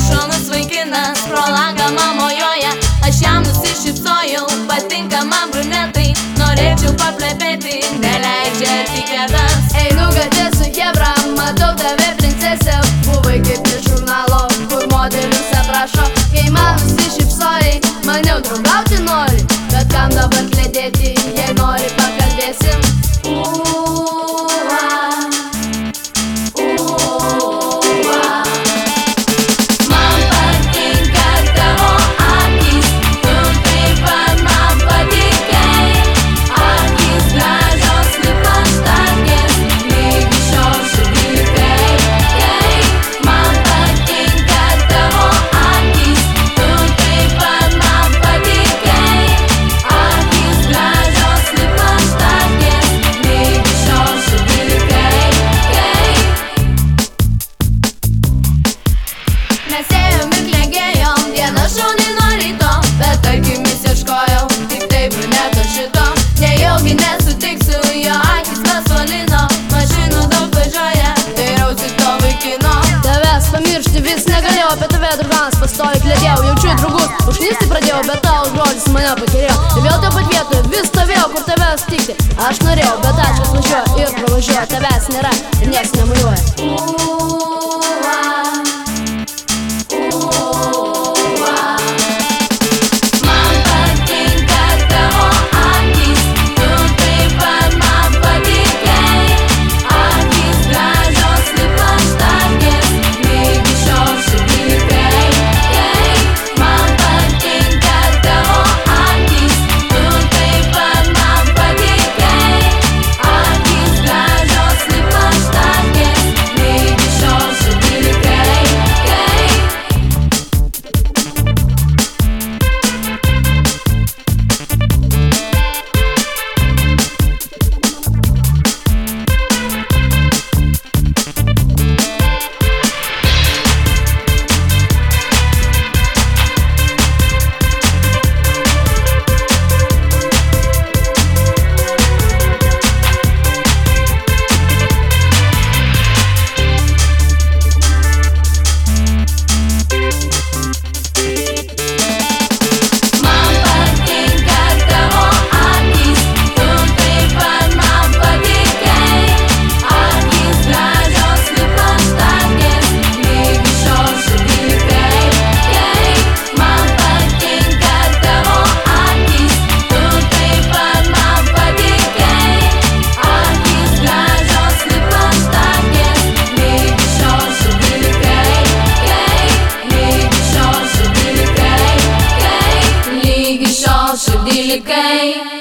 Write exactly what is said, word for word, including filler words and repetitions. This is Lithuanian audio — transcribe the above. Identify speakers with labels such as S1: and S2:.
S1: šaunus vaikinas, pro langą mamojoja. Aš jam nusišypsojau, patinka man brunetai, norėčiau paplepėti, neleidžia etiketas.
S2: Einu gatve su chebra, matau tave princesė, buvai kaip iš žurnalo, kur modelis aprašo. Kai man nusišypsojai, maniau draugauti nori, bet kam dabar kledėti, jei nori pakalbėsim. Uva, uva.
S1: Man patinka tavo akys, tu taip pat man patikai. Akys gražios kaip plaštakės, lygi šiol širdį likai. Man patinka tavo akys, tu taip pat man patikai. Akys gražios kaip plaštakės, lygi šiol širdį likai.
S2: Mes ėjom ir klegėjom, diena šauni nuo ryto, bet akimis ieškojau tik tai bruneto šito. Nejaugi nesutiksiu, jo akis pasvalino, mašinų daug važiuoja, dairausi to vaikino. Tavęs pamiršti vis negalėjau, apie tave draugams pastovi kledėjau. Jaučiu draugus, užknisti pradėjau, bet tau žodis mane pakerėjo. Ir vėl tau pat vietoje, vis stovėjau, kur tave sutikti. Aš norėjau, bet aš atvažiuoju ir pravažiuoju, tavęs nėra ir nieks nemuliuoja.
S1: Man patinka tavo akys, tu taip pat man patikai. Akys gražios kaip plaštakės, lygi šiol širdį likai. Man patinka tavo akys, tu taip pat man patikai. Akys gražios kaip plaštakės, lygi šiol širdį likai. Man patinka tavo akys, tu taip pat man patikai. Akys gražios kaip plaštakės, lygi šiol širdį likai. Man patinka tavo akys, tu taip pat man patikai. Akys gražios kaip plaštakės, lygi šiol širdį likai. Lygi šiol širdį likai. Lygi šiol širdį likai.